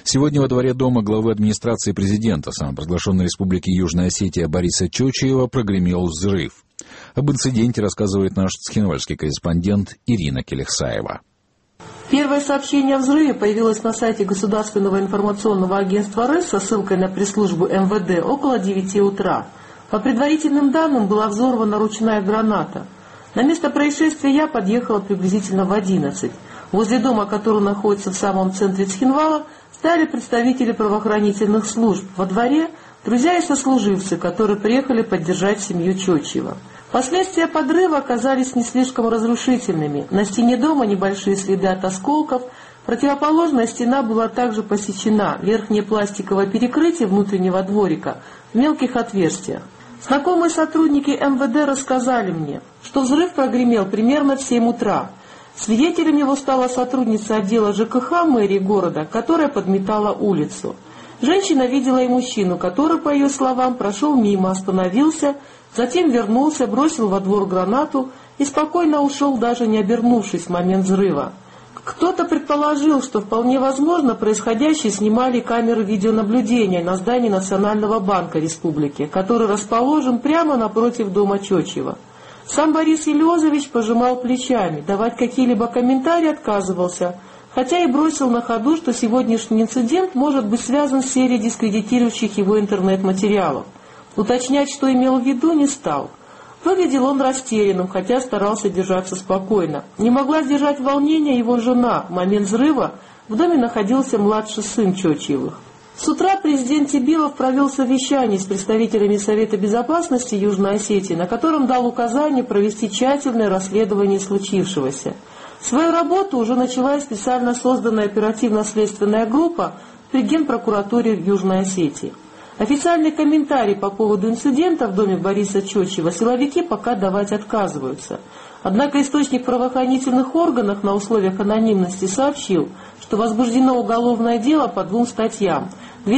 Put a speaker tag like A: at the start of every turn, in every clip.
A: Сегодня во дворе дома главы администрации президента самопровозглашенной республики Южная Осетия Бориса Чочиева прогремел взрыв. Об инциденте рассказывает наш цхинвальский корреспондент Ирина Келехсаева.
B: Первое сообщение о взрыве появилось на сайте Государственного информационного агентства РЭС со ссылкой на пресс-службу МВД около 9 утра. По предварительным данным, была взорвана ручная граната. На место происшествия я подъехала приблизительно в 11. Возле дома, который находится в самом центре Цхинвала, стояли представители правоохранительных служб. Во дворе друзья и сослуживцы, которые приехали поддержать семью Чочиева. Последствия подрыва оказались не слишком разрушительными. На стене дома небольшие следы от осколков. Противоположная стена была также посечена. Верхнее пластиковое перекрытие внутреннего дворика в мелких отверстиях. Знакомые сотрудники МВД рассказали мне, что взрыв прогремел примерно в 7 утра. Свидетелем его стала сотрудница отдела ЖКХ мэрии города, которая подметала улицу. Женщина видела и мужчину, который, по ее словам, прошел мимо, остановился, затем вернулся, бросил во двор гранату и спокойно ушел, даже не обернувшись в момент взрыва. Кто-то предположил, что вполне возможно происходящее снимали камеры видеонаблюдения на здании Национального банка республики, который расположен прямо напротив дома Чочиева. Сам Борис Елизович пожимал плечами, давать какие-либо комментарии отказывался, хотя и бросил на ходу, что сегодняшний инцидент может быть связан с серией дискредитирующих его интернет-материалов. Уточнять, что имел в виду, не стал. Выглядел он растерянным, хотя старался держаться спокойно. Не могла сдержать волнения его жена. В момент взрыва в доме находился младший сын Чочиевых. С утра президент Тибилов провел совещание с представителями Совета Безопасности Южной Осетии, на котором дал указание провести тщательное расследование случившегося. Свою работу уже начала специально созданная оперативно-следственная группа при Генпрокуратуре Южной Осетии. Официальный комментарий по поводу инцидента в доме Бориса Чочиева силовики пока давать отказываются. Однако источник в правоохранительных органах на условиях анонимности сообщил, что возбуждено уголовное дело по 2 статьям: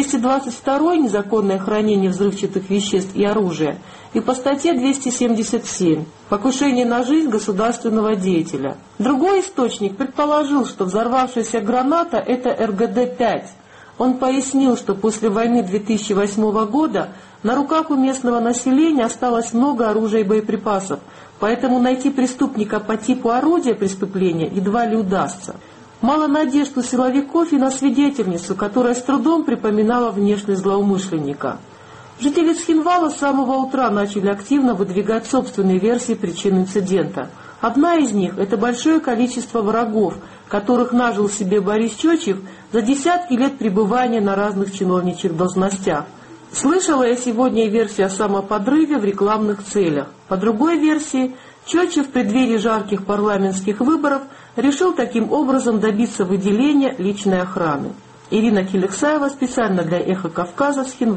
B: 222 «Незаконное хранение взрывчатых веществ и оружия» и по статье 277 «Покушение на жизнь государственного деятеля». Другой источник предположил, что взорвавшаяся граната – это РГД-5. Он пояснил, что после войны 2008 года на руках у местного населения осталось много оружия и боеприпасов, поэтому найти преступника по типу орудия преступления едва ли удастся. Мало надежд у силовиков и на свидетельницу, которая с трудом припоминала внешность злоумышленника. Жители Цхинвала с самого утра начали активно выдвигать собственные версии причин инцидента. Одна из них – это большое количество врагов, которых нажил себе Борис Чочиев за десятки лет пребывания на разных чиновничьих должностях. Слышала я сегодня и версию о самоподрыве в рекламных целях. По другой версии, Чочиев в преддверии жарких парламентских выборов решил таким образом добиться выделения личной охраны. Ирина Келехсаева специально для «Эхо Кавказа», Цхинвал.